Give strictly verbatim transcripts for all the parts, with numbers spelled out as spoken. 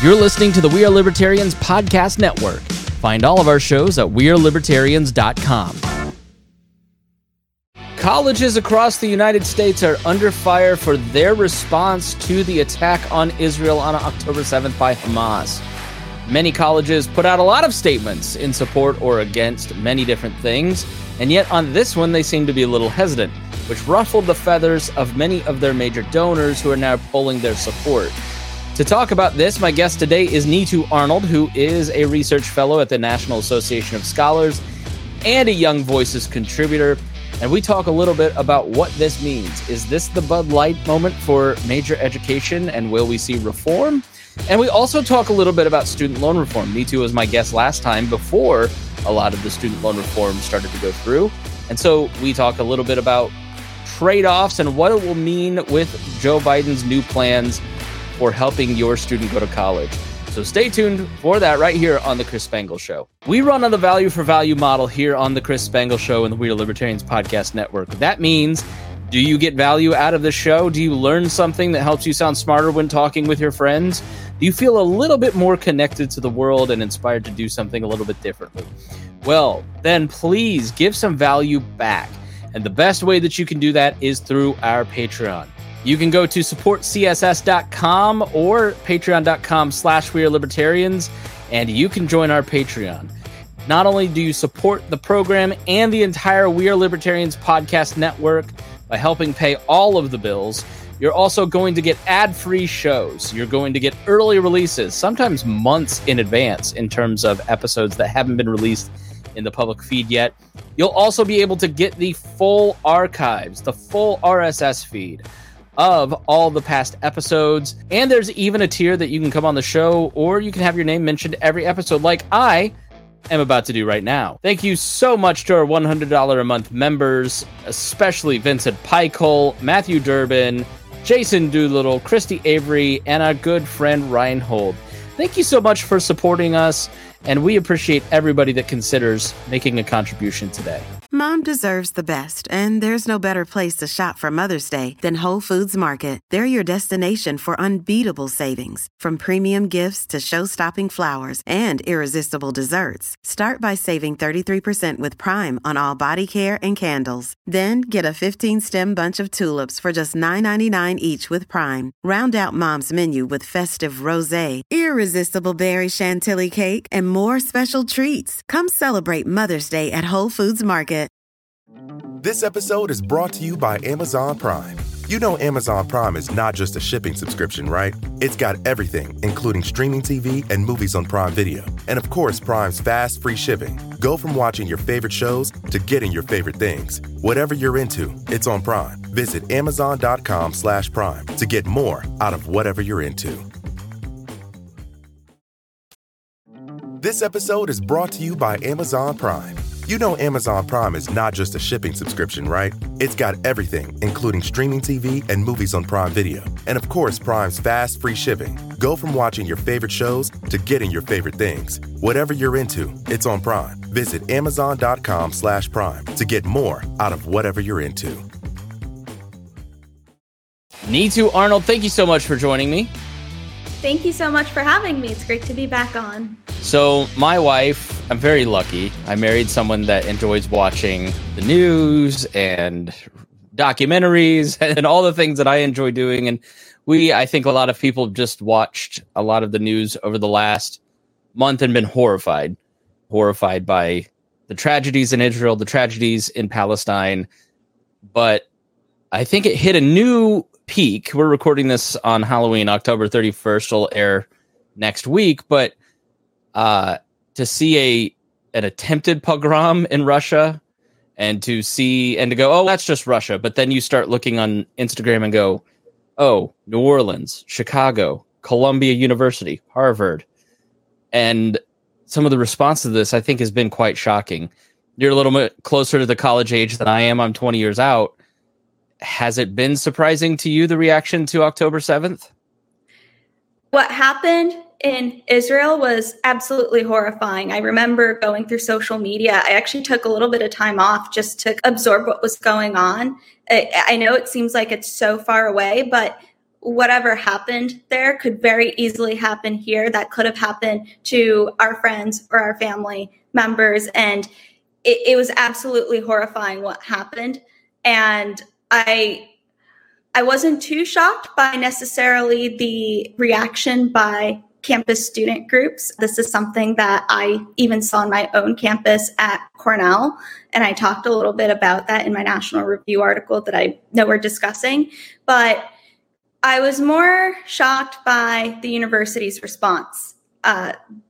You're listening to the We Are Libertarians Podcast Network. Find all of our shows at we are libertarians dot com. Colleges across the United States are under fire for their response to the attack on Israel on October seventh by Hamas. Many colleges put out a lot of statements in support or against many different things, and yet on this one they seem to be a little hesitant, which ruffled the feathers of many of their major donors who are now pulling their support. To talk about this, my guest today is Neetu Arnold, who is a research fellow at the National Association of Scholars and a Young Voices contributor. And we talk a little bit about what this means. Is this the Bud Light moment for major education, and will we see reform? And we also talk a little bit about student loan reform. Neetu was my guest last time before a lot of the student loan reform started to go through. And so we talk a little bit about trade-offs and what it will mean with Joe Biden's new plans for helping your student go to college. So stay tuned for that right here on The Chris Spangle Show. We run on the value for value model here on The Chris Spangle Show and the We Are Libertarians Podcast Network. That means, do you get value out of the show? Do you learn something that helps you sound smarter when talking with your friends? Do you feel a little bit more connected to the world and inspired to do something a little bit differently? Well, then please give some value back. And the best way that you can do that is through our Patreon. You can go to support c s s dot com or patreon.com slash we are libertarians, and you can join our Patreon. Not only do you support the program and the entire We Are Libertarians podcast network by helping pay all of the bills, you're also going to get ad-free shows. You're going to get early releases, sometimes months in advance in terms of episodes that haven't been released in the public feed yet. You'll also be able to get the full archives, the full R S S feed of all the past episodes. And there's even a tier that you can come on the show, or you can have your name mentioned every episode like I am about to do right now. Thank you so much to our one hundred dollars a month members, especially Vincent Peichel, Matthew Durbin, Jason Doolittle, Christy Avery, and our good friend Reinhold. Thank you so much for supporting us, and we appreciate everybody that considers making a contribution today. Mom deserves the best, and there's no better place to shop for Mother's Day than Whole Foods Market. They're your destination for unbeatable savings, from premium gifts to show-stopping flowers and irresistible desserts. Start by saving thirty-three percent with Prime on all body care and candles. Then get a fifteen-stem bunch of tulips for just nine ninety-nine each with Prime. Round out Mom's menu with festive rosé, irresistible berry chantilly cake, and more special treats. Come celebrate Mother's Day at Whole Foods Market. This episode is brought to you by Amazon Prime. You know Amazon Prime is not just a shipping subscription, right? It's got everything, including streaming T V and movies on Prime Video. And of course, Prime's fast, free shipping. Go from watching your favorite shows to getting your favorite things. Whatever you're into, it's on Prime. Visit amazon.com slash prime to get more out of whatever you're into. This episode is brought to you by Amazon Prime. You know Amazon Prime is not just a shipping subscription, right? It's got everything, including streaming T V and movies on Prime Video. And of course, Prime's fast, free shipping. Go from watching your favorite shows to getting your favorite things. Whatever you're into, it's on Prime. Visit amazon.com slash prime to get more out of whatever you're into. Neetu Arnold, thank you so much for joining me. Thank you so much for having me. It's great to be back on. So my wife, I'm very lucky. I married someone that enjoys watching the news and documentaries and all the things that I enjoy doing. And we, I think a lot of people just watched a lot of the news over the last month and been horrified, horrified by the tragedies in Israel, the tragedies in Palestine. But I think it hit a new peak. We're recording this on Halloween, October thirty-first. It'll air next week. But uh, to see a an attempted pogrom in Russia and to see and to go, oh, that's just Russia. But then you start looking on Instagram and go, oh, New Orleans, Chicago, Columbia University, Harvard. And some of the response to this, I think, has been quite shocking. You're a little bit closer to the college age than I am. I'm twenty years out. Has it been surprising to you, the reaction to October seventh? What happened in Israel was absolutely horrifying. I remember going through social media. I actually took a little bit of time off just to absorb what was going on. I, I know it seems like it's so far away, but whatever happened there could very easily happen here. That could have happened to our friends or our family members. And it, it was absolutely horrifying what happened. And I, I wasn't too shocked by necessarily the reaction by campus student groups. This is something that I even saw on my own campus at Cornell. And I talked a little bit about that in my National Review article that I know we're discussing. But I was more shocked by the university's response. Uh,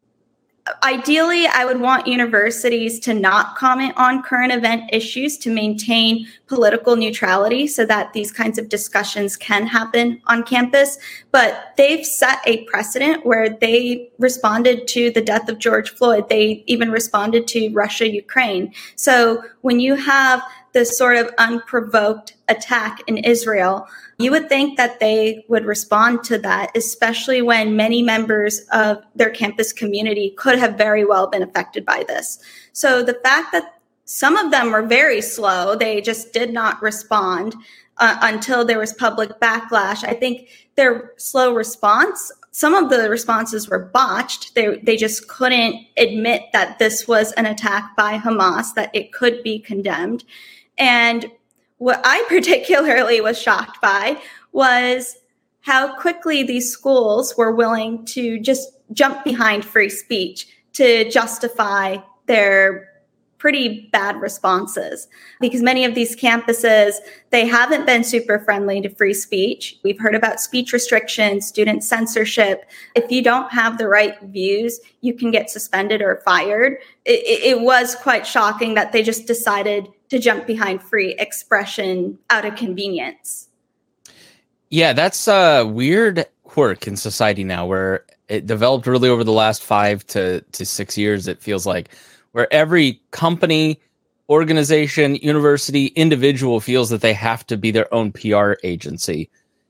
Ideally, I would want universities to not comment on current event issues to maintain political neutrality so that these kinds of discussions can happen on campus. But they've set a precedent where they responded to the death of George Floyd. They even responded to Russia, Ukraine. So when you have this sort of unprovoked attack in Israel, you would think that they would respond to that, especially when many members of their campus community could have very well been affected by this. So the fact that some of them were very slow, they just did not respond uh, until there was public backlash. I think their slow response, some of the responses were botched. They, they just couldn't admit that this was an attack by Hamas, that it could be condemned. And what I particularly was shocked by was how quickly these schools were willing to just jump behind free speech to justify their pretty bad responses. Because many of these campuses, they haven't been super friendly to free speech. We've heard about speech restrictions, student censorship. If you don't have the right views, you can get suspended or fired. It, it was quite shocking that they just decided to jump behind free expression out of convenience. Yeah, that's a weird quirk in society now where it developed really over the last five to, to six years, it feels like, where every company, organization, university, individual feels that they have to be their own P R agency.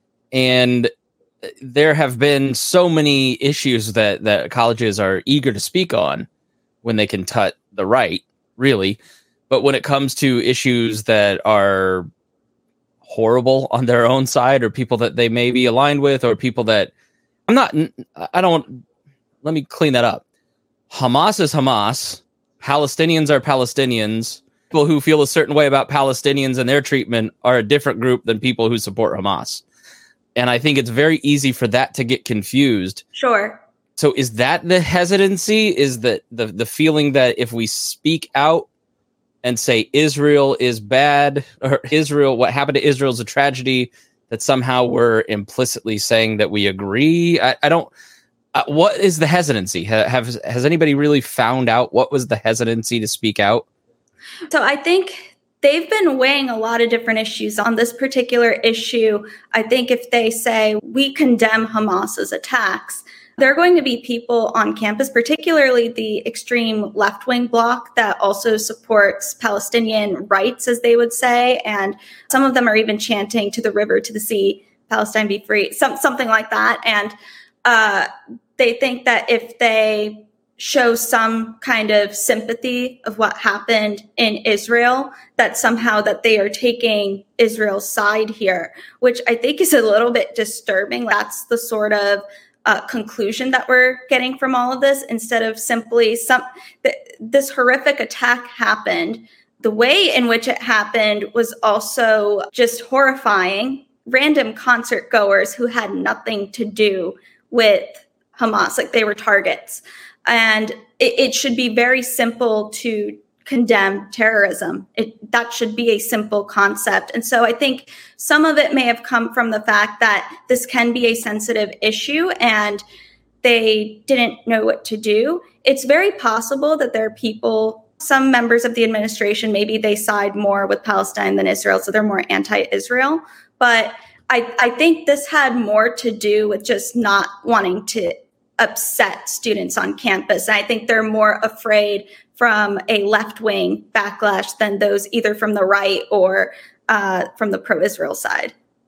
And there have been so many issues that, that colleges are eager to speak on when they can tut the right, really. But when it comes to issues that are horrible on their own side, or people that they may be aligned with, or people that I'm not, I don't, let me clean that up. Hamas is Hamas. Palestinians are Palestinians. People who feel a certain way about Palestinians and their treatment are a different group than people who support Hamas. And I think it's very easy for that to get confused. Sure. So is that the hesitancy? Is that the, the feeling that if we speak out and say Israel is bad, or Israel, what happened to Israel is a tragedy, that somehow we're implicitly saying that we agree? I, I don't, uh, what is the hesitancy? Ha, have, has anybody really found out what was the hesitancy to speak out? So I think they've been weighing a lot of different issues on this particular issue. I think if they say we condemn Hamas's attacks, there are going to be people on campus, particularly the extreme left-wing bloc that also supports Palestinian rights, as they would say. And some of them are even chanting to the river, to the sea, Palestine be free, some, something like that. And uh, they think that if they show some kind of sympathy of what happened in Israel, that somehow that they are taking Israel's side here, which I think is a little bit disturbing. That's the sort of Uh, conclusion that we're getting from all of this, instead of simply some th- this horrific attack happened. The way in which it happened was also just horrifying. Random concert goers who had nothing to do with Hamas, like they were targets. And it, it should be very simple to condemn terrorism. It, that should be a simple concept. And so I think some of it may have come from the fact that this can be a sensitive issue and they didn't know what to do. It's very possible that there are people, some members of the administration, maybe they side more with Palestine than Israel, so they're more anti-Israel. But I, I think this had more to do with just not wanting to upset students on campus. And I think they're more afraid from a left-wing backlash than those either from the right or uh, from the pro-Israel side.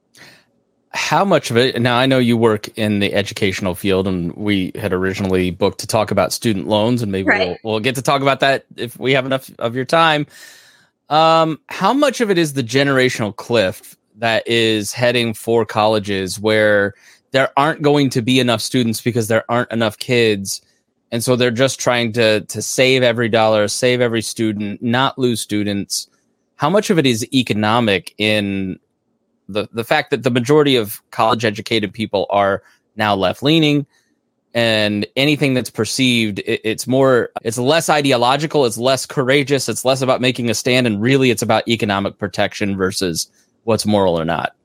How much of it, now I know you work in the educational field, and we had originally booked to talk about student loans, and maybe right. we'll, we'll get to talk about that if we have enough of your time. Um, how much of it is the generational cliff that is heading for colleges where there aren't going to be enough students because there aren't enough kids. And so they're just trying to to save every dollar, save every student, not lose students. How much of it is economic in the, the fact that the majority of college educated people are now left leaning, and anything that's perceived, it, it's more, it's less ideological, it's less courageous, it's less about making a stand, and really it's about economic protection versus what's moral or not?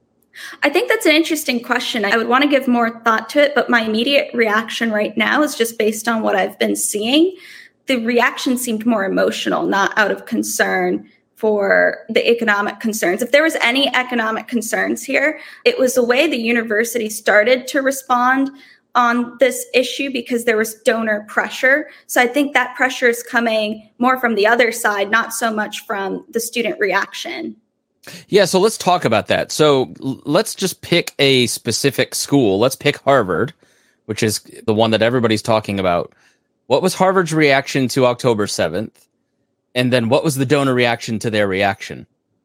I think that's an interesting question. I would want to give more thought to it, but my immediate reaction right now is just based on what I've been seeing. The reaction seemed more emotional, not out of concern for the economic concerns. If there was any economic concerns here, it was the way the university started to respond on this issue because there was donor pressure. So I think that pressure is coming more from the other side, not so much from the student reaction. Yeah, so let's talk about that. So l- let's just pick a specific school. Let's pick Harvard, which is the one that everybody's talking about. What was Harvard's reaction to October seventh? And then what was the donor reaction to their reaction?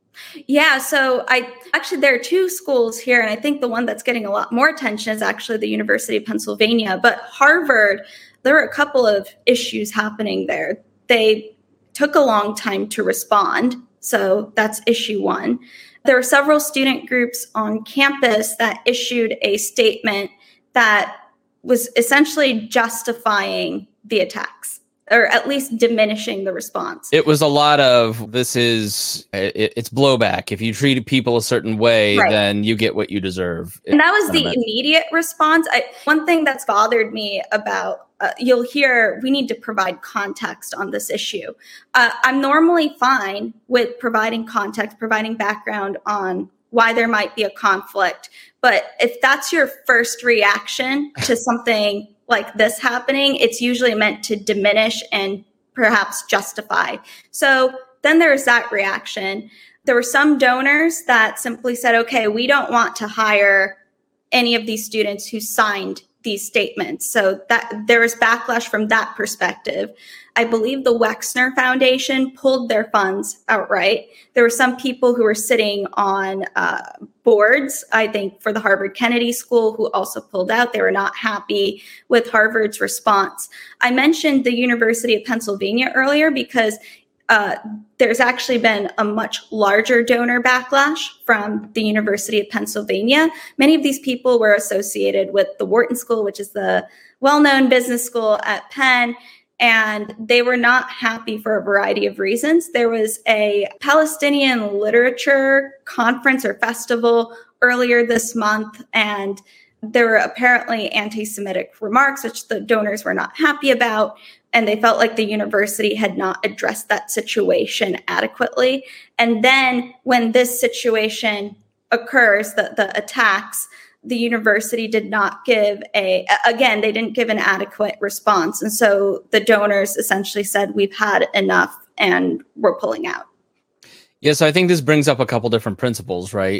Yeah, so I actually, there are two schools here, and I think the one that's getting a lot more attention is actually the University of Pennsylvania. But Harvard, there are a couple of issues happening there. They took a long time to respond, so that's issue one. There were several student groups on campus that issued a statement that was essentially justifying the attacks, or at least diminishing the response. It was a lot of, this is, it, it's blowback. If you treat people a certain way, right, then you get what you deserve. And that was the immediate response. I, one thing that's bothered me about, uh, you'll hear, we need to provide context on this issue. Uh, I'm normally fine with providing context, providing background on why there might be a conflict. But if that's your first reaction to something like this happening, it's usually meant to diminish and perhaps justify. So then there's that reaction. There were some donors that simply said, okay, we don't want to hire any of these students who signed these statements. So that there was backlash from that perspective. I believe the Wexner Foundation pulled their funds outright. There were some people who were sitting on uh, boards, I think, for the Harvard Kennedy School, who also pulled out. They were not happy with Harvard's response. I mentioned the University of Pennsylvania earlier because uh, there's actually been a much larger donor backlash from the University of Pennsylvania. Many of these people were associated with the Wharton School, which is the well-known business school at Penn. And they were not happy for a variety of reasons. There was a Palestinian literature conference or festival earlier this month, and there were apparently anti-Semitic remarks, which the donors were not happy about. And they felt like the university had not addressed that situation adequately. And then when this situation occurs, the, the attacks, the university did not give a, again, they didn't give an adequate response. And so the donors essentially said, we've had enough and we're pulling out. Yeah, so I think this brings up a couple different principles, right?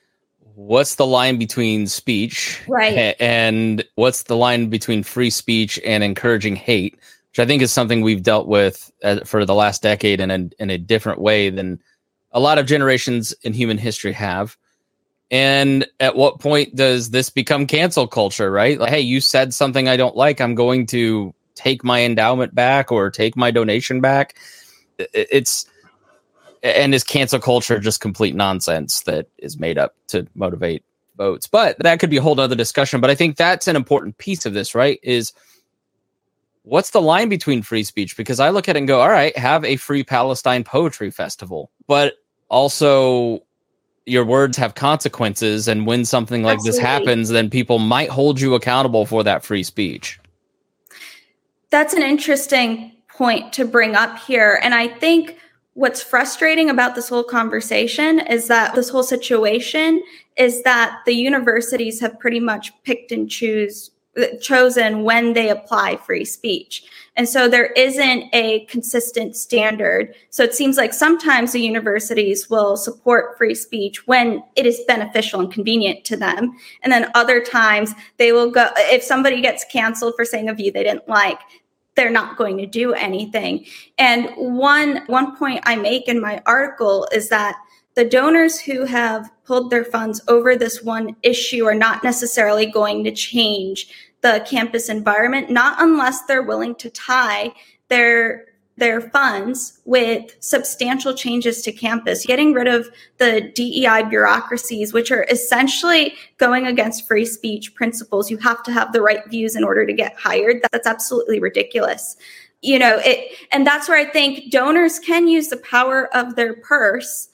What's the line between speech? Right. And what's the line between free speech and encouraging hate, which I think is something we've dealt with uh, for the last decade in a, in a different way than a lot of generations in human history have. And at what point does this become cancel culture, right? Like, hey, you said something I don't like, I'm going to take my endowment back or take my donation back. It's, and is cancel culture just complete nonsense that is made up to motivate votes? But that could be a whole other discussion. But I think that's an important piece of this, right? Is what's the line between free speech? Because I look at it and go, all right, have a free Palestine poetry festival, but also your words have consequences. And when something like Absolutely. This happens, then people might hold you accountable for that free speech. That's an interesting point to bring up here. And I think what's frustrating about this whole conversation is that this whole situation is that the universities have pretty much picked and choose chosen when they apply free speech. And so there isn't a consistent standard. So it seems like sometimes the universities will support free speech when it is beneficial and convenient to them. And then other times they will go, if somebody gets canceled for saying a view they didn't like, they're not going to do anything. And one, one point I make in my article is that the donors who have pulled their funds over this one issue are not necessarily going to change the campus environment, not unless they're willing to tie their their funds with substantial changes to campus, getting rid of the D E I bureaucracies, which are essentially going against free speech principles. You have to have the right views in order to get hired. That's absolutely ridiculous. You know, it, and that's where I think donors can use the power of their purse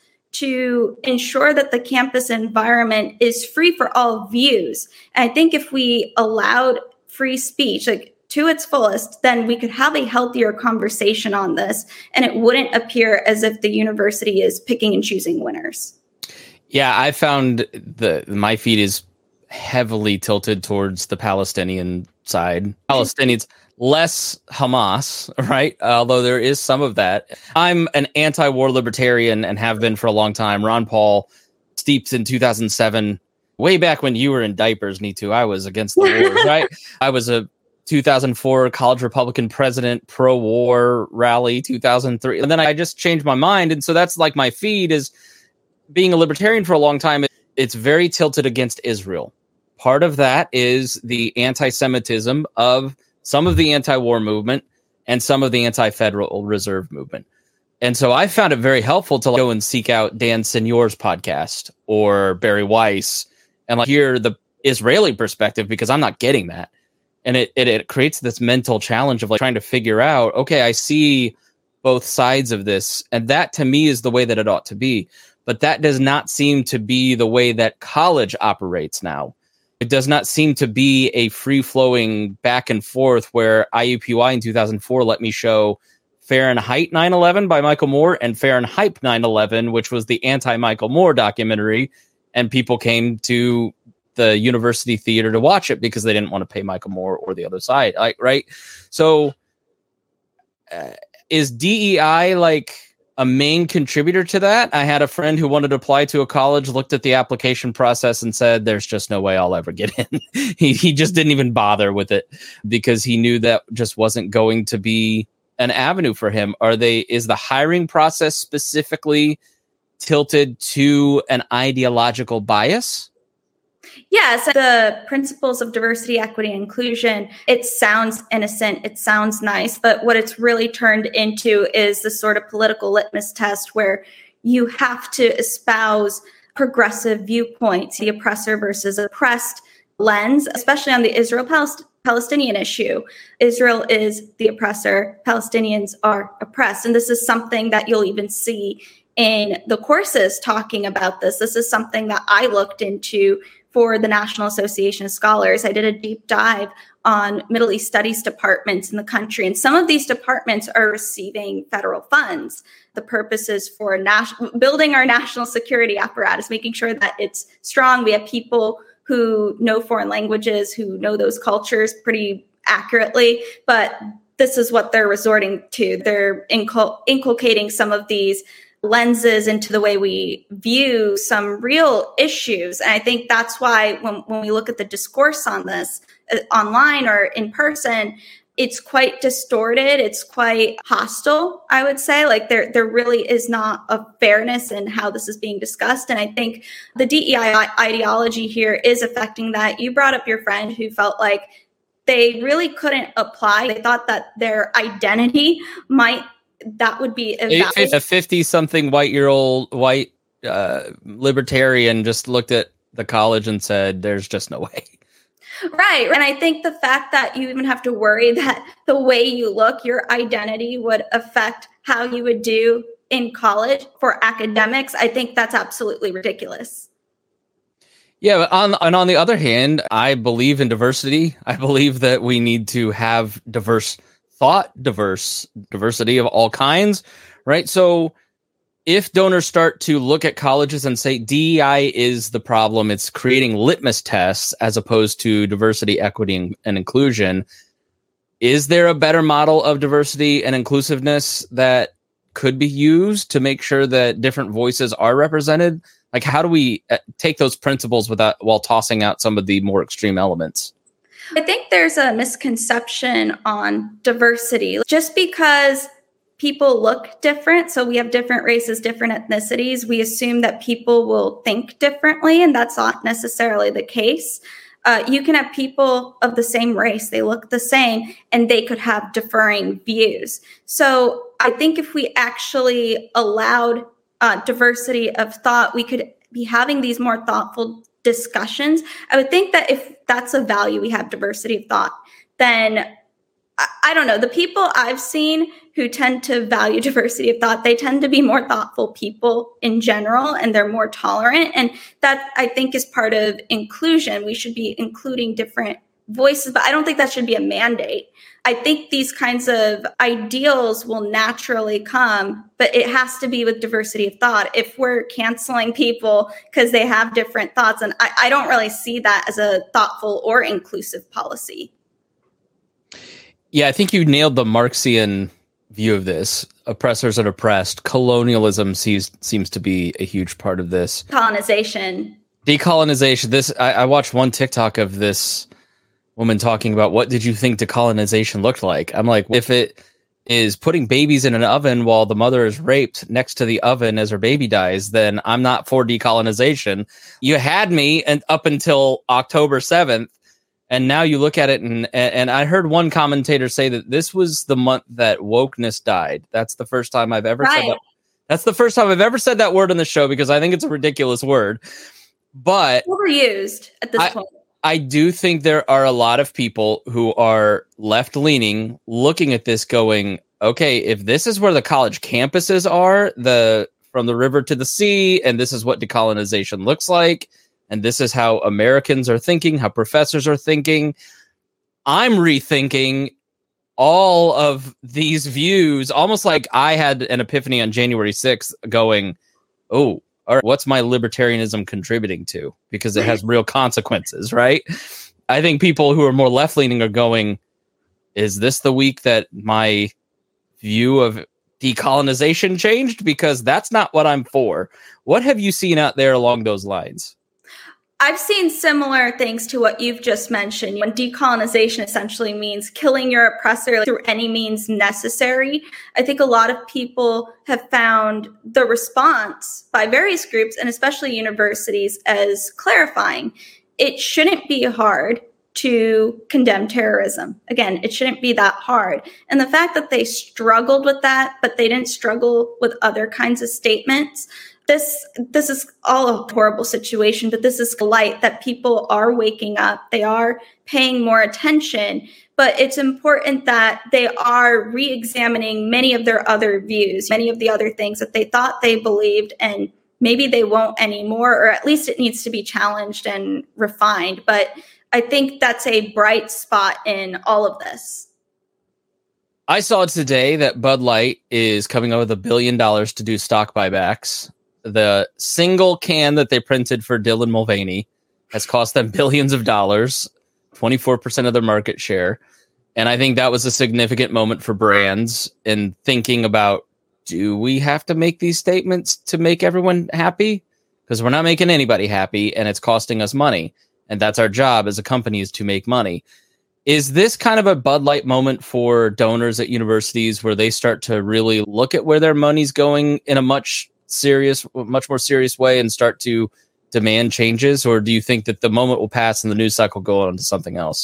to ensure that the campus environment is free for all views. And I think if we allowed free speech, like, to its fullest, then we could have a healthier conversation on this, and it wouldn't appear as if the university is picking and choosing winners. Yeah, I found the my feed is heavily tilted towards the Palestinian side. Palestinians, less Hamas, right? Although there is some of that. I'm an anti-war libertarian and have been for a long time. Ron Paul, steeped in two thousand seven, way back when you were in diapers, Neetu. I was against the war, right? I was a two thousand four college Republican president, pro-war rally, two thousand three. And then I just changed my mind. And so that's like my feed is being a libertarian for a long time. It's very tilted against Israel. Part of that is the anti-Semitism of some of the anti-war movement and some of the anti-Federal Reserve movement. And so I found it very helpful to go and seek out Dan Seigneur's podcast or Barry Weiss and like hear the Israeli perspective, because I'm not getting that. And it, it it creates this mental challenge of like trying to figure out, okay, I see both sides of this. And that to me is the way that it ought to be. But that does not seem to be the way that college operates now. It does not seem to be a free-flowing back and forth where I U P Y in two thousand four let me show Fahrenheit nine eleven by Michael Moore and Fahrenheit nine eleven, which was the anti-Michael Moore documentary. And people came to the university theater to watch it because they didn't want to pay Michael Moore or the other side. Like, right. So uh, is D E I like a main contributor to that? I had a friend who wanted to apply to a college, looked at the application process and said, there's just no way I'll ever get in. he, he just didn't even bother with it because he knew that just wasn't going to be an avenue for him. Are they, is the hiring process specifically tilted to an ideological bias? Yes, the principles of diversity, equity, and inclusion, it sounds innocent, it sounds nice, but what it's really turned into is the sort of political litmus test where you have to espouse progressive viewpoints, the oppressor versus oppressed lens, especially on the Israel-Palestinian issue. Israel is the oppressor, Palestinians are oppressed, and this is something that you'll even see in the courses talking about this. This is something that I looked into for the National Association of Scholars. I did a deep dive on Middle East studies departments in the country, and some of these departments are receiving federal funds. The purpose is for national, building our national security apparatus, making sure that it's strong. We have people who know foreign languages, who know those cultures pretty accurately, but this is what they're resorting to. They're incul- inculcating some of these lenses into the way we view some real issues. And I think that's why when, when we look at the discourse on this uh, online or in person, it's quite distorted. It's quite hostile, I would say. Like there, there really is not a fairness in how this is being discussed. And I think the D E I ideology here is affecting that. You brought up your friend who felt like they really couldn't apply. They thought that their identity might that would be a fifty-something white-year-old white uh, libertarian just looked at the college and said, "There's just no way." Right, and I think the fact that you even have to worry that the way you look, your identity would affect how you would do in college for academics, I think that's absolutely ridiculous. Yeah, but on and on the other hand, I believe in diversity. I believe that we need to have diverse thought, diverse diversity of all kinds, right? So if donors start to look at colleges and say D E I is the problem, it's creating litmus tests as opposed to diversity, equity, and, and inclusion, is there a better model of diversity and inclusiveness that could be used to make sure that different voices are represented? Like, how do we take those principles without while tossing out some of the more extreme elements? I think there's a misconception on diversity. Just because people look different. So we have different races, different ethnicities. We assume that people will think differently, and that's not necessarily the case. Uh, you can have people of the same race, they look the same, and they could have differing views. So I think if we actually allowed uh, diversity of thought, we could be having these more thoughtful discussions. I would think that if that's a value, we have diversity of thought, then I, I don't know, the people I've seen who tend to value diversity of thought, they tend to be more thoughtful people in general, and they're more tolerant. And that, I think, is part of inclusion. We should be including different voices, but I don't think that should be a mandate. I think these kinds of ideals will naturally come, but it has to be with diversity of thought. If we're canceling people because they have different thoughts, and I, I don't really see that as a thoughtful or inclusive policy. Yeah, I think you nailed the Marxian view of this. Oppressors and oppressed. Colonialism seems seems to be a huge part of this. Colonization. Decolonization. This I, I watched one TikTok of this woman talking about what did you think decolonization looked like? I'm like, if it is putting babies in an oven while the mother is raped next to the oven as her baby dies, then I'm not for decolonization. You had me and up until October seventh. And now you look at it, and and I heard one commentator say that this was the month that wokeness died. That's the first time I've ever right. said that. That's the first time I've ever said that word on the show, because I think it's a ridiculous word. But overused at this I, point. I do think there are a lot of people who are left-leaning looking at this going, okay, if this is where the college campuses are, the from the river to the sea, and this is what decolonization looks like, and this is how Americans are thinking, how professors are thinking, I'm rethinking all of these views, almost like I had an epiphany on January sixth going, oh, all right, what's my libertarianism contributing to? Because it has real consequences, right? I think people who are more left-leaning are going, is this the week that my view of decolonization changed? Because that's not what I'm for. What have you seen out there along those lines? I've seen similar things to what you've just mentioned. When decolonization essentially means killing your oppressor through any means necessary, I think a lot of people have found the response by various groups, and especially universities, as clarifying. It shouldn't be hard to condemn terrorism. Again, it shouldn't be that hard. And the fact that they struggled with that, but they didn't struggle with other kinds of statements, This this is all a horrible situation, but this is light that people are waking up. They are paying more attention, but it's important that they are re-examining many of their other views, many of the other things that they thought they believed, and maybe they won't anymore, or at least it needs to be challenged and refined. But I think that's a bright spot in all of this. I saw today that Bud Light is coming out with a billion dollars to do stock buybacks. The single can that they printed for Dylan Mulvaney has cost them billions of dollars, twenty-four percent of their market share. And I think that was a significant moment for brands in thinking about, do we have to make these statements to make everyone happy? Because we're not making anybody happy, and it's costing us money. And that's our job as a company, is to make money. Is this kind of a Bud Light moment for donors at universities where they start to really look at where their money's going in a much serious, much more serious way and start to demand changes? Or do you think that the moment will pass and the news cycle go on to something else?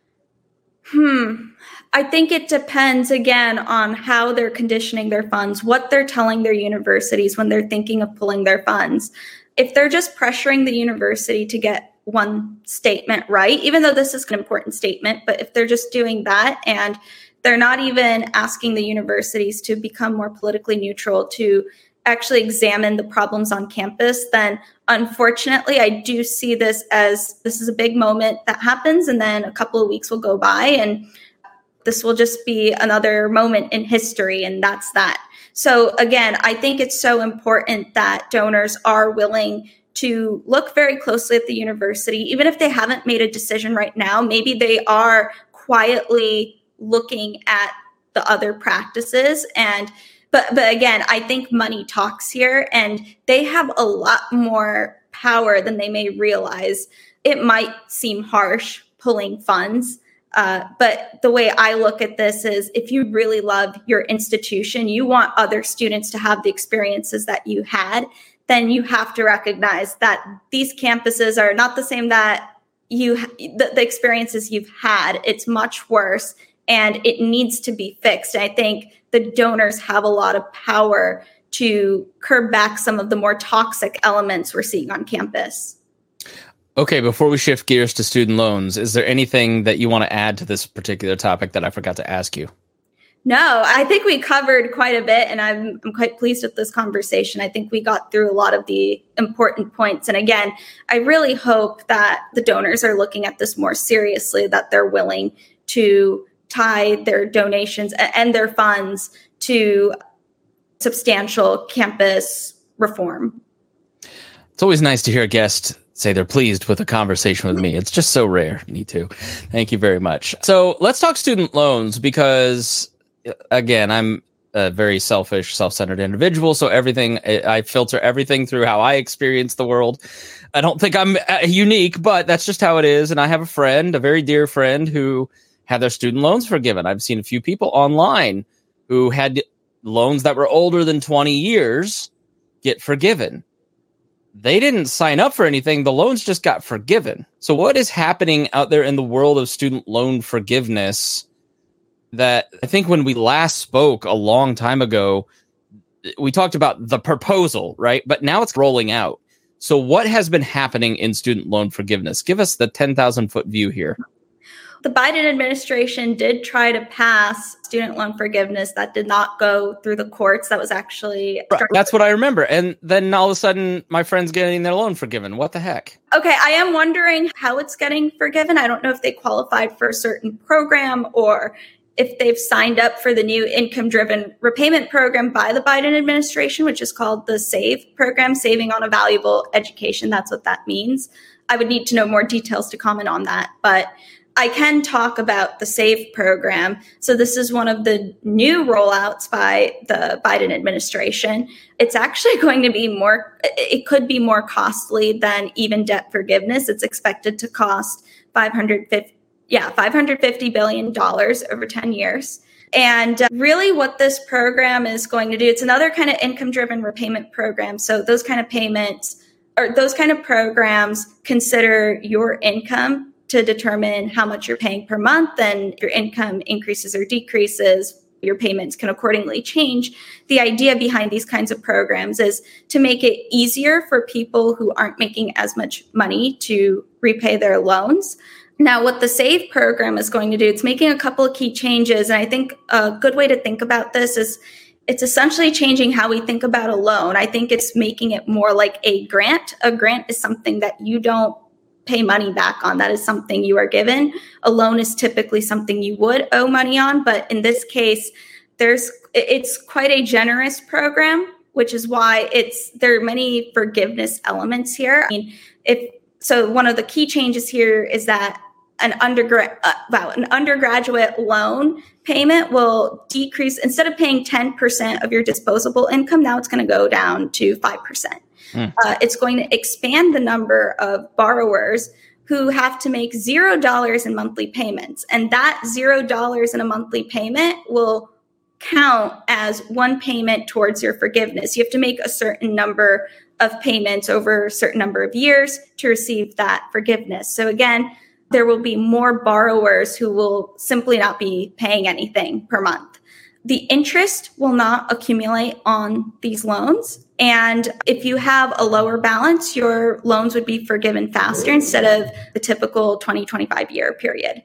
Hmm. I think it depends, again, on how they're conditioning their funds, what they're telling their universities when they're thinking of pulling their funds. If they're just pressuring the university to get one statement right, even though this is an important statement, but if they're just doing that and they're not even asking the universities to become more politically neutral, to actually examine the problems on campus, then unfortunately, I do see this as this is a big moment that happens, and then a couple of weeks will go by, and this will just be another moment in history, and that's that. So again, I think it's so important that donors are willing to look very closely at the university, even if they haven't made a decision right now. Maybe they are quietly looking at the other practices. And But but again, I think money talks here, and they have a lot more power than they may realize. It might seem harsh pulling funds, Uh, but the way I look at this is if you really love your institution, you want other students to have the experiences that you had, then you have to recognize that these campuses are not the same that you, the, the experiences you've had. It's much worse and it needs to be fixed. And I think the donors have a lot of power to curb back some of the more toxic elements we're seeing on campus. Okay, before we shift gears to student loans, is there anything that you want to add to this particular topic that I forgot to ask you? No, I think we covered quite a bit, and I'm, I'm quite pleased with this conversation. I think we got through a lot of the important points. And again, I really hope that the donors are looking at this more seriously, that they're willing to tie their donations and their funds to substantial campus reform. It's always nice to hear a guest say they're pleased with a conversation with me. It's just so rare. Me too. Thank you very much. So let's talk student loans because, again, I'm a very selfish, self-centered individual. So everything, I filter everything through how I experience the world. I don't think I'm unique, but that's just how it is. And I have a friend, a very dear friend, who had their student loans forgiven. I've seen a few people online who had loans that were older than twenty years get forgiven. They didn't sign up for anything. The loans just got forgiven. So what is happening out there in the world of student loan forgiveness that I think when we last spoke a long time ago, we talked about the proposal, right? But now it's rolling out. So what has been happening in student loan forgiveness? Give us the ten thousand foot view here. The Biden administration did try to pass student loan forgiveness. That did not go through the courts. That was actually... Right. That's what I remember. And then all of a sudden, my friend's getting their loan forgiven. What the heck? Okay, I am wondering how it's getting forgiven. I don't know if they qualified for a certain program or if they've signed up for the new income-driven repayment program by the Biden administration, which is called the SAVE program, Saving on a Valuable Education. That's what that means. I would need to know more details to comment on that. But I can talk about the SAVE program. So this is one of the new rollouts by the Biden administration. It's actually going to be more, it could be more costly than even debt forgiveness. It's expected to cost five hundred fifty, yeah, five hundred fifty billion dollars over ten years. And uh, really what this program is going to do, it's another kind of income-driven repayment program. So those kind of payments or those kind of programs consider your income to determine how much you're paying per month, and your income increases or decreases, your payments can accordingly change. The idea behind these kinds of programs is to make it easier for people who aren't making as much money to repay their loans. Now, what the SAVE program is going to do, it's making a couple of key changes. And I think a good way to think about this is it's essentially changing how we think about a loan. I think it's making it more like a grant. A grant is something that you don't pay money back on. That is something you are given. A loan is typically something you would owe money on, but in this case, there's it's quite a generous program, which is why it's there are many forgiveness elements here. I mean, if so, one of the key changes here is that an undergrad uh, wow, an undergraduate loan payment will decrease. Instead of paying ten percent of your disposable income, now it's going to go down to five percent. Mm. Uh, it's going to expand the number of borrowers who have to make zero dollars in monthly payments. And that zero dollars in a monthly payment will count as one payment towards your forgiveness. You have to make a certain number of payments over a certain number of years to receive that forgiveness. So again, there will be more borrowers who will simply not be paying anything per month. The interest will not accumulate on these loans. And if you have a lower balance, your loans would be forgiven faster instead of the typical twenty, twenty-five year period.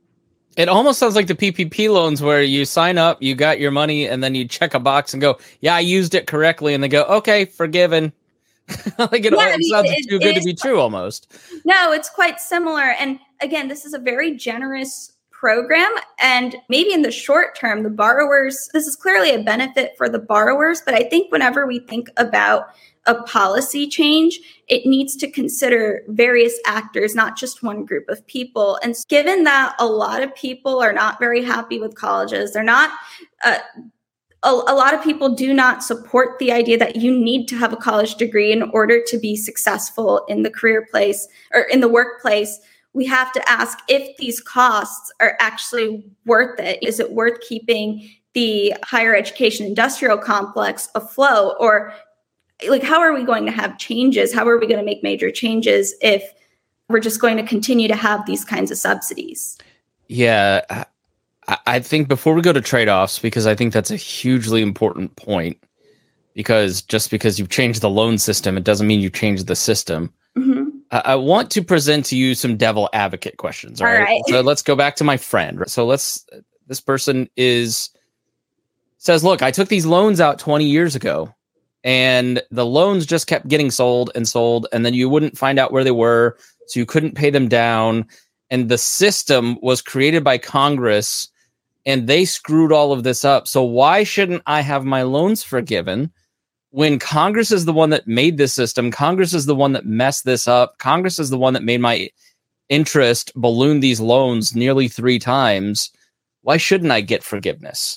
It almost sounds like the P P P loans where you sign up, you got your money, and then you check a box and go, yeah, I used it correctly. And they go, okay, forgiven. Like it, yeah, all, I mean, sounds it, too good to be true almost. No, it's quite similar. And again, this is a very generous program. And maybe in the short term, the borrowers, this is clearly a benefit for the borrowers. But I think whenever we think about a policy change, it needs to consider various actors, not just one group of people. And given that a lot of people are not very happy with colleges, they're not, uh, a, a lot of people do not support the idea that you need to have a college degree in order to be successful in the career place or in the workplace. we have to ask if these costs are actually worth it. Is it worth keeping the higher education industrial complex afloat? Or like, how are we going to have changes? How are we going to make major changes if we're just going to continue to have these kinds of subsidies? Yeah, I, I think before we go to trade-offs, because I think that's a hugely important point, because just because you've changed the loan system, it doesn't mean you've changed the system. Mm-hmm. I, I want to present to you some devil advocate questions. All, all right? right. So let's go back to my friend. So let's, this person is, says, look, I took these loans out twenty years ago, and the loans just kept getting sold and sold, and then you wouldn't find out where they were, so you couldn't pay them down. And the system was created by Congress, and they screwed all of this up. So why shouldn't I have my loans forgiven when Congress is the one that made this system? Congress is the one that messed this up. Congress is the one that made my interest balloon these loans nearly three times. Why shouldn't I get forgiveness?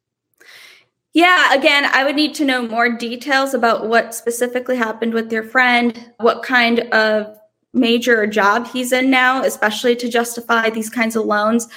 Yeah, again, I would need to know more details about what specifically happened with your friend, what kind of major job he's in now, especially to justify these kinds of loans.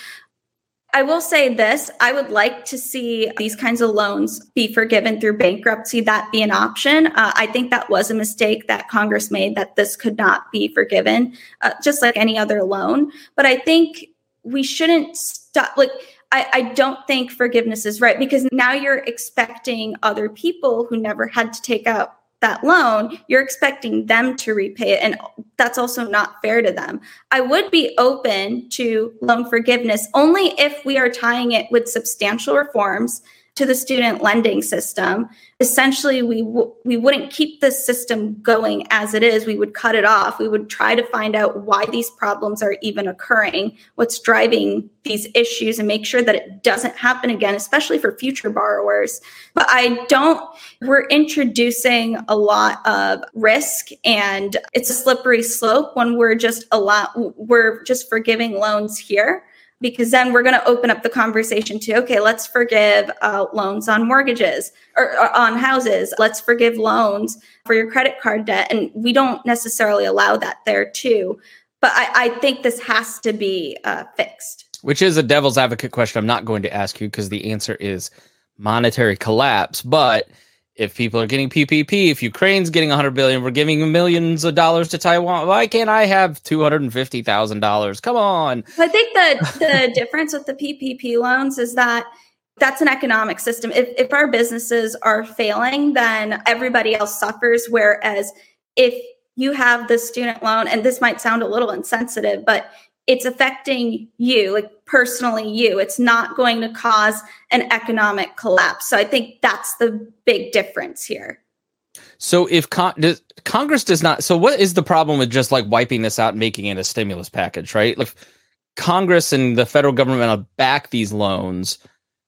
I will say this, I would like to see these kinds of loans be forgiven through bankruptcy, that be an option. Uh, I think that was a mistake that Congress made, that this could not be forgiven, uh, just like any other loan. But I think we shouldn't stop, like, I, I don't think forgiveness is right, because now you're expecting other people who never had to take out that loan, you're expecting them to repay it. And that's also not fair to them. I would be open to loan forgiveness only if we are tying it with substantial reforms to the student lending system. Essentially, we w- we wouldn't keep the system going as it is. We would cut it off. We would try to find out why these problems are even occurring, what's driving these issues, and make sure that it doesn't happen again, especially for future borrowers. But I don't, we're introducing a lot of risk, and it's a slippery slope when we're just a lot, we're just forgiving loans here. Because then we're going to open up the conversation to, okay, let's forgive uh, loans on mortgages or, or on houses. Let's forgive loans for your credit card debt. And we don't necessarily allow that there too. But I, I think this has to be uh, fixed. Which is a devil's advocate question I'm not going to ask you, because the answer is monetary collapse. But if people are getting P P P, if Ukraine's getting one hundred billion dollars, we're giving millions of dollars to Taiwan. Why can't I have two hundred fifty thousand dollars? Come on. I think that the difference with the P P P loans is that that's an economic system. If, if our businesses are failing, then everybody else suffers. Whereas if you have the student loan, and this might sound a little insensitive, but it's affecting you, like personally you. It's not going to cause an economic collapse. So I think that's the big difference here. So if con- does, Congress does not, so what is the problem with just like wiping this out and making it a stimulus package, right? Like Congress and the federal government will back these loans.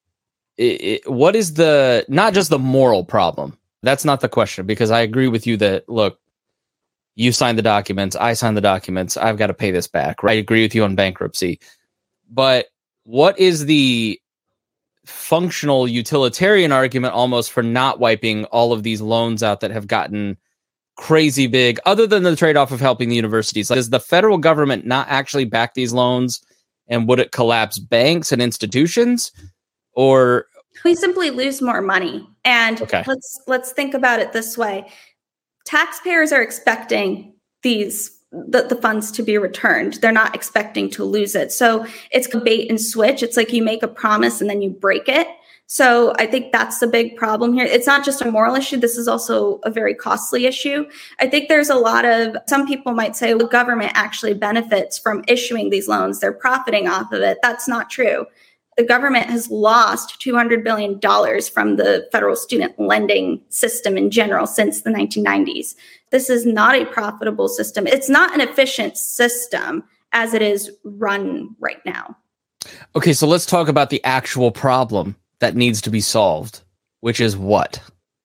It, it, what is the, not just the moral problem? That's not the question, because I agree with you that, look, you signed the documents, I signed the documents, I've got to pay this back. Right? I agree with you on bankruptcy. But what is the functional utilitarian argument almost for not wiping all of these loans out that have gotten crazy big, other than the trade-off of helping the universities? Like, does the federal government not actually back these loans, and would it collapse banks and institutions? Or we simply lose more money. And okay. let's let's think about it this way. Taxpayers are expecting these the, the funds to be returned. They're not expecting to lose it. So it's a bait and switch. It's like you make a promise and then you break it. So I think that's the big problem here. It's not just a moral issue. This is also a very costly issue. I think there's a lot of, some people might say, well, the government actually benefits from issuing these loans. They're profiting off of it. That's not true. The government has lost two hundred billion dollars from the federal student lending system in general since the nineteen nineties. This is not a profitable system. It's not an efficient system as it is run right now. Okay, so let's talk about the actual problem that needs to be solved, which is what?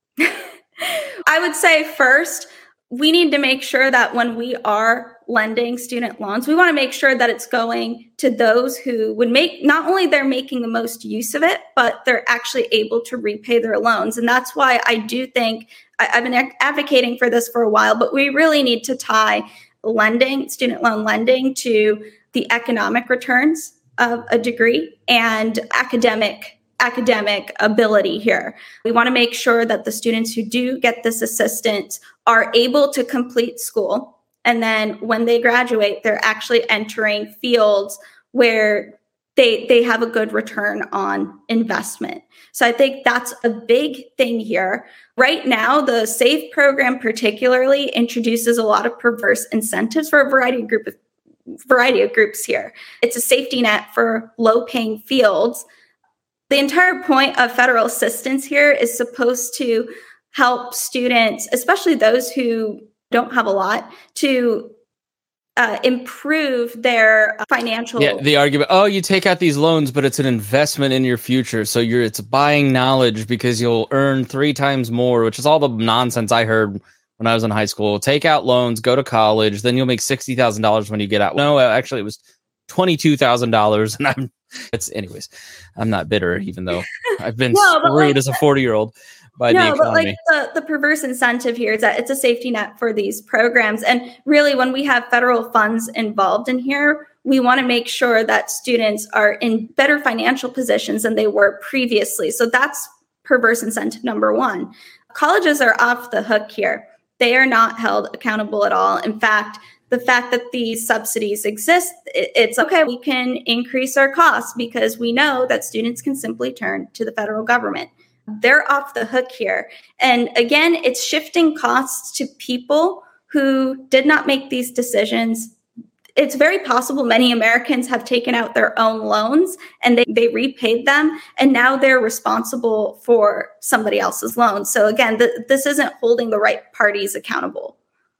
I would say first, we need to make sure that when we are lending student loans, we want to make sure that it's going to those who would make, not only they're making the most use of it, but they're actually able to repay their loans. And that's why I do think I, I've been advocating for this for a while, but we really need to tie lending, student loan lending, to the economic returns of a degree and academic academic ability here. We want to make sure that the students who do get this assistance are able to complete school. And then when they graduate, they're actually entering fields where they they have a good return on investment. So I think that's a big thing here. Right now, the SAFE program particularly introduces a lot of perverse incentives for a variety of group of variety of groups here. It's a safety net for low-paying fields. The entire point of federal assistance here is supposed to help students, especially those who don't have a lot, to uh, improve their financial. Yeah, the argument, oh, you take out these loans, but it's an investment in your future. So you're it's buying knowledge because you'll earn three times more, which is all the nonsense I heard when I was in high school. Take out loans, go to college, then you'll make sixty thousand dollars when you get out. No, actually, it was twenty-two thousand dollars. And I'm, it's, anyways, I'm not bitter, even though I've been no, screwed like, as a forty year old by no, the economy. But like the, the perverse incentive here is that it's a safety net for these programs. And really, when we have federal funds involved in here, we want to make sure that students are in better financial positions than they were previously. So that's perverse incentive number one. Colleges are off the hook here. They are not held accountable at all. In fact, the fact that these subsidies exist, it's okay, we can increase our costs because we know that students can simply turn to the federal government. They're off the hook here. And again, it's shifting costs to people who did not make these decisions. It's very possible many Americans have taken out their own loans and they, they repaid them, and now they're responsible for somebody else's loans. So again, th- this isn't holding the right parties accountable.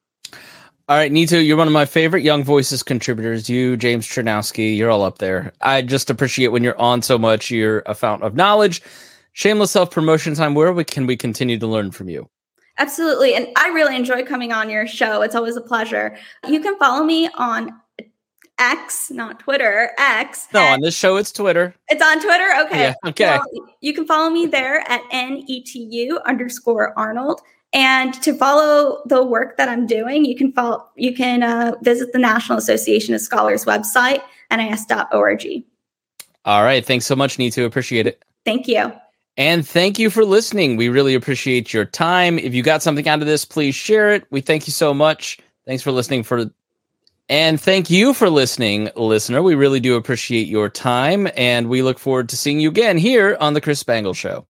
All right, Neetu, you're one of my favorite Young Voices contributors. You, James Chernowski, you're all up there. I just appreciate when you're on so much. You're a fountain of knowledge. Shameless self-promotion time. Where we, can we continue to learn from you? Absolutely. And I really enjoy coming on your show. It's always a pleasure. You can follow me on X, not Twitter, X. No, on this show, it's Twitter. It's on Twitter? Okay. Yeah, okay. Well, you can follow me there at N E T U underscore Arnold. And to follow the work that I'm doing, you can follow. You can uh, visit the National Association of Scholars website, N I S dot org. All right. Thanks so much, Neetu. Appreciate it. Thank you. And thank you for listening. We really appreciate your time. If you got something out of this, please share it. We thank you so much. Thanks for listening. For And thank you for listening, listener. We really do appreciate your time. And we look forward to seeing you again here on The Chris Spangle Show.